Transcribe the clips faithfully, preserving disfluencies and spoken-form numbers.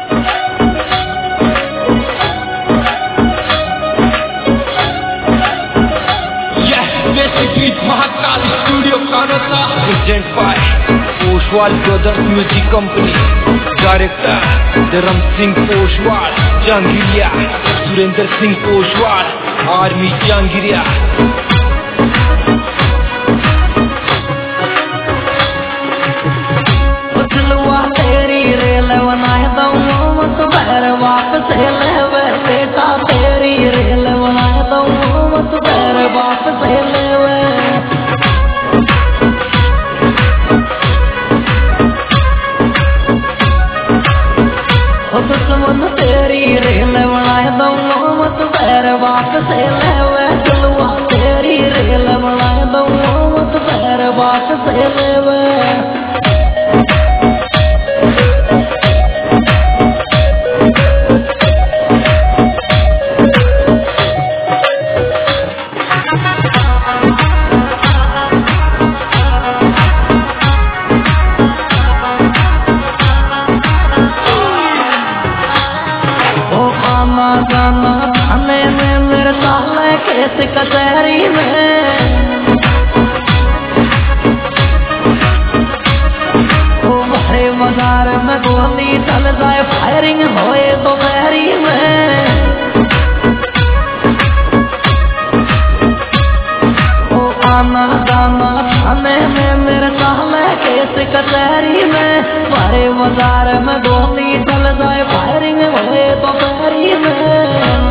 Mahakal studio Kanota present by Poshwal brothers music company. Director Dharam Singh Poshwal Jahangiriya, Surendra Singh Poshwal army Jahangiriya. तेरी rail बनाए दऊं मत बैर वापस लेवे बेटा, तेरी रेल बनाए दऊं मत बैर वापस लेवे। दुश्मन तेरी रेल बनाए दऊं मत बैर वापस लेवे, चलुआ तेरी रेल बनाए दऊं मत बैर वापस लेवे। कचहरी में ओ भरे मजार में गोली चल जाए, फायरिंग होए तो बहरी में। ओ आना जाना थाने में मेरे साले केस कचहरी में, भरे मजार में गोली चल जाए, फायरिंग होए तो बहरी में।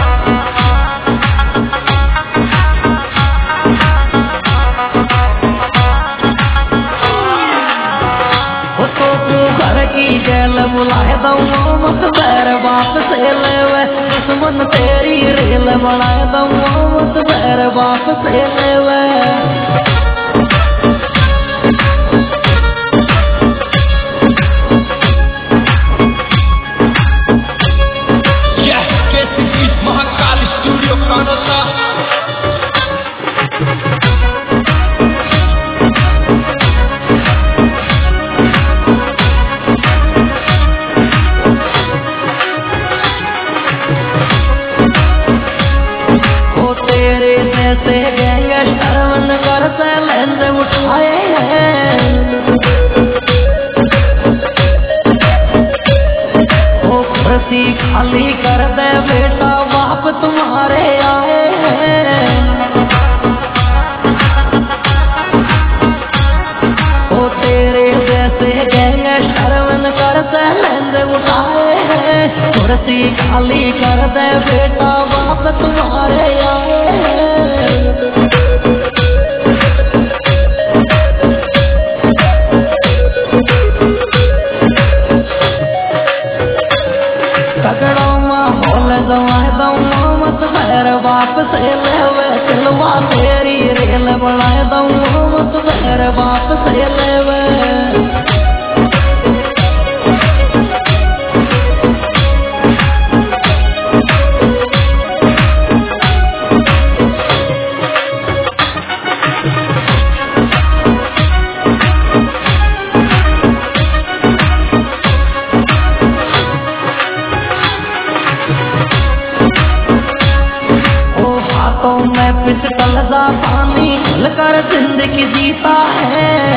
जेल बुलाए दऊं मत बैर वापस लेवे, दुश्मन तेरी रेल बनाए दऊं मत बैर वापस लेवे। महाकाल स्टूडियो कानोता। से गैंगस्टर मन कर सैलेंड उठाए हैं, ओ कुर्सी खाली कर दे बेटा बाप तुम्हारे आए हैं। ओ तेरे जैसे गैंगस्टर मन कर सैलेंड उठाए हैं, कुर्सी खाली कर दे बेटा बाप तुम्हारे आए हैं। मत बैर वापस लेवे, चलवा तेरी रेल बनाए दऊं मत बैर वापस लेवे। पिस्टल दा पानी खुलकर जिंदगी जीता है,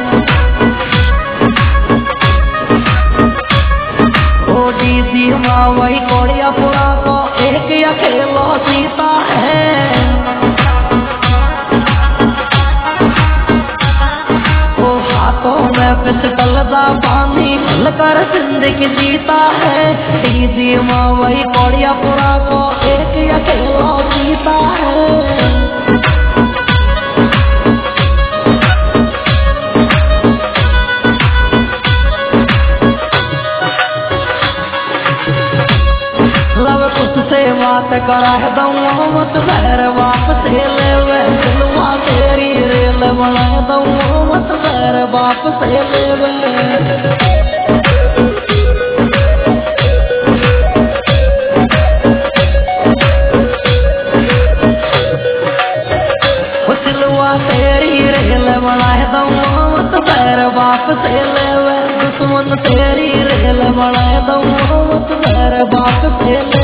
ओ डीसी वही कोड़िया पुरा को एक अकेला सीता है। ओ हाथों में पिस्टल दा पानी खुलकर जिंदगी जीता है, डीसी वही कोड़िया पुरा को एक अकेला सीता है। बात कराए दऊं मत बैर वापस लेवे, चलवा तेरी रेल बनाए दऊं मत बैर वापस लेवे। चलवा तेरी रेल बनाए दऊं मत बैर वापस लेवे, दुश्मन तेरी रेल बनाए दऊं बात फैले।